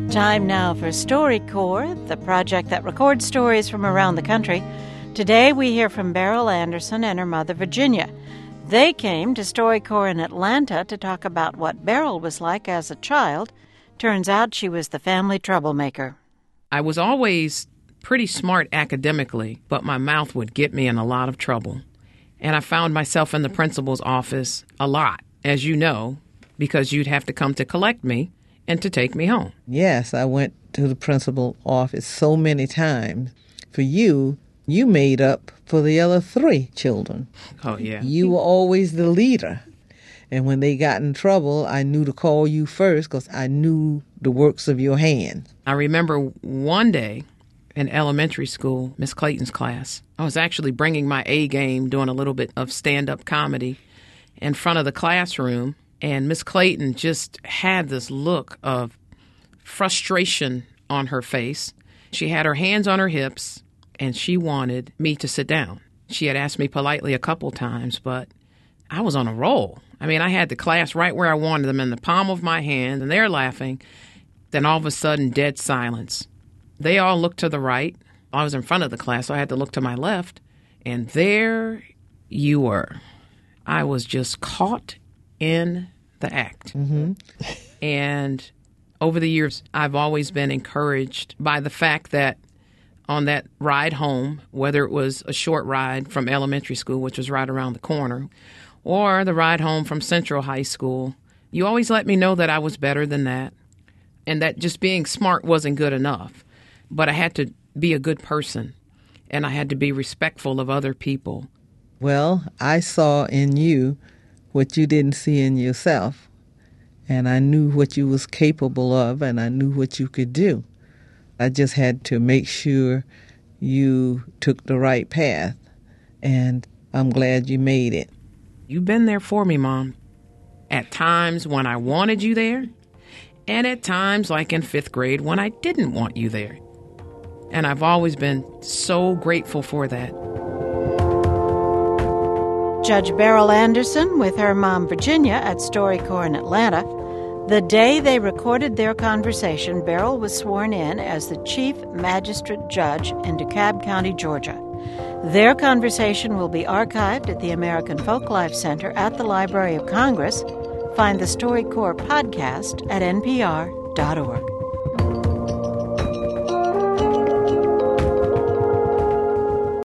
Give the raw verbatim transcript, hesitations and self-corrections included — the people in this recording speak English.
Time now for StoryCorps, the project that records stories from around the country. Today we hear from Beryl Anderson and her mother, Virginia. They came to StoryCorps in Atlanta to talk about what Beryl was like as a child. Turns out she was the family troublemaker. I was always pretty smart academically, but my mouth would get me in a lot of trouble. And I found myself in the principal's office a lot, as you know, because you'd have to come to collect me and to take me home. Yes, I went to the principal's office so many times. For you, you made up for the other three children. Oh, yeah. You were always the leader. And when they got in trouble, I knew to call you first because I knew the works of your hands. I remember one day in elementary school, Miss Clayton's class, I was actually bringing my A game, doing a little bit of stand-up comedy in front of the classroom. And Miss Clayton just had this look of frustration on her face. She had her hands on her hips, and she wanted me to sit down. She had asked me politely a couple times, but I was on a roll. I mean, I had the class right where I wanted them in the palm of my hand, and they're laughing. Then all of a sudden, dead silence. They all looked to the right. I was in front of the class, so I had to look to my left. And there you were. I was just caught in the act. Mm-hmm. And over the years, I've always been encouraged by the fact that on that ride home, whether it was a short ride from elementary school, which was right around the corner, or the ride home from Central High School, you always let me know that I was better than that and that just being smart wasn't good enough. But I had to be a good person, and I had to be respectful of other people. Well, I saw in you what you didn't see in yourself, and I knew what you was capable of, and I knew what you could do. I just had to make sure you took the right path, and I'm glad you made it. You've been there for me, Mom, at times when I wanted you there, and at times like in fifth grade when I didn't want you there. And I've always been so grateful for that. Judge Beryl Anderson with her mom, Virginia, at StoryCorps in Atlanta. The day they recorded their conversation, Beryl was sworn in as the Chief Magistrate Judge in DeKalb County, Georgia. Their conversation will be archived at the American Folklife Center at the Library of Congress. Find the StoryCorps podcast at N P R dot org.